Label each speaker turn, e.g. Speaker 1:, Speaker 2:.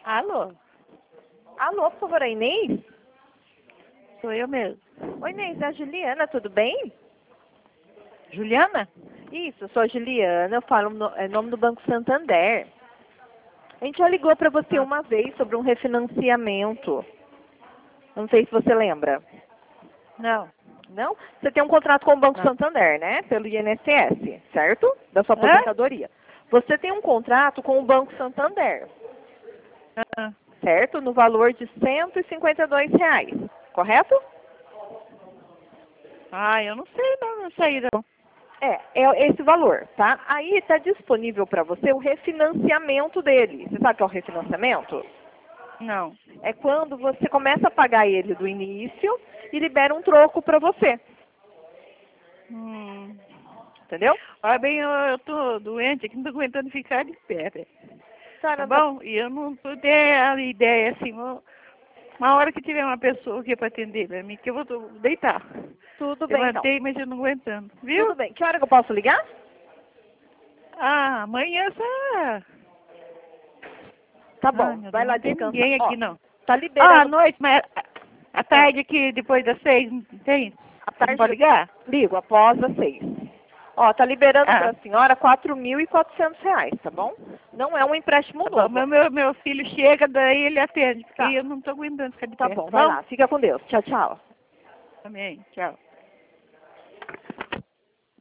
Speaker 1: Alô?
Speaker 2: Alô, por favor, a Inês?
Speaker 1: Sou eu mesmo.
Speaker 2: Oi, Inês, é a Juliana, tudo bem?
Speaker 1: Juliana?
Speaker 2: Isso, eu sou a Juliana, eu falo em nome do Banco Santander. A gente já ligou para você uma vez sobre um refinanciamento. Não sei se você lembra.
Speaker 1: Não.
Speaker 2: Não? Você tem um contrato com o Banco
Speaker 1: Não.
Speaker 2: Santander, né? Pelo INSS, certo? Da sua
Speaker 1: Hã?
Speaker 2: aposentadoria. Você tem um contrato com o Banco Santander,
Speaker 1: Ah,
Speaker 2: certo? No valor de R$ 152, correto?
Speaker 1: eu não sei não sei não.
Speaker 2: É esse valor, tá? Aí está disponível para você o refinanciamento dele. Você sabe o que é o refinanciamento?
Speaker 1: Não.
Speaker 2: É quando você começa a pagar ele do início e libera um troco para você. Entendeu?
Speaker 1: Olha bem, eu tô doente aqui, não tô aguentando ficar de pé.
Speaker 2: Tá,
Speaker 1: Tá
Speaker 2: não tá-
Speaker 1: bom? E eu não tô ter a ideia, assim, uma hora que tiver uma pessoa aqui pra atender pra mim, que eu vou deitar.
Speaker 2: Tudo bem, então.
Speaker 1: Levantei, mas eu não aguentando. Viu?
Speaker 2: Tudo bem. Que hora que eu posso ligar?
Speaker 1: Amanhã só.
Speaker 2: Tá
Speaker 1: Ai,
Speaker 2: bom.
Speaker 1: meu
Speaker 2: Vai
Speaker 1: Deus,
Speaker 2: lá
Speaker 1: não tem
Speaker 2: descansar.
Speaker 1: ninguém
Speaker 2: Ó,
Speaker 1: aqui não.
Speaker 2: tá
Speaker 1: À
Speaker 2: liberando
Speaker 1: noite, mas à tarde aqui, depois das 6, não tem?
Speaker 2: a
Speaker 1: Você não
Speaker 2: tarde.
Speaker 1: pode ligar?
Speaker 2: Ligo após as 6. Ó, tá liberando para
Speaker 1: Ah,
Speaker 2: a senhora R$ 4.400, tá bom? Não é um empréstimo
Speaker 1: tá bom.
Speaker 2: novo.
Speaker 1: Meu filho chega, daí ele atende, porque
Speaker 2: Tá.
Speaker 1: eu não tô aguentando ficar de
Speaker 2: Tá
Speaker 1: pé,
Speaker 2: bom,
Speaker 1: tá
Speaker 2: vai
Speaker 1: bom?
Speaker 2: lá. Fica com Deus. Tchau, tchau.
Speaker 1: Amém. Tchau.